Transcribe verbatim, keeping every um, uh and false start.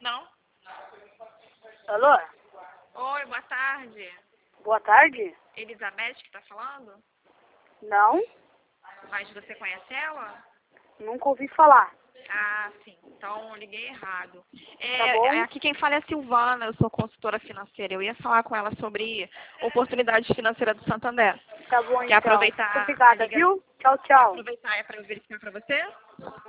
Não? Alô? Oi, boa tarde. Boa tarde? Elizabeth que tá falando? Não, Mas você conhece ela? nunca ouvi falar. Ah, sim. Então liguei errado. É, Tá bom? é, aqui quem fala é a Silvana, eu sou consultora financeira. Eu ia falar com ela sobre oportunidade financeira do Santander. Tá bom Quer então. aproveitar Muito obrigada, a liga... viu? Tchau, Quer tchau. aproveitar para eu verificar para você?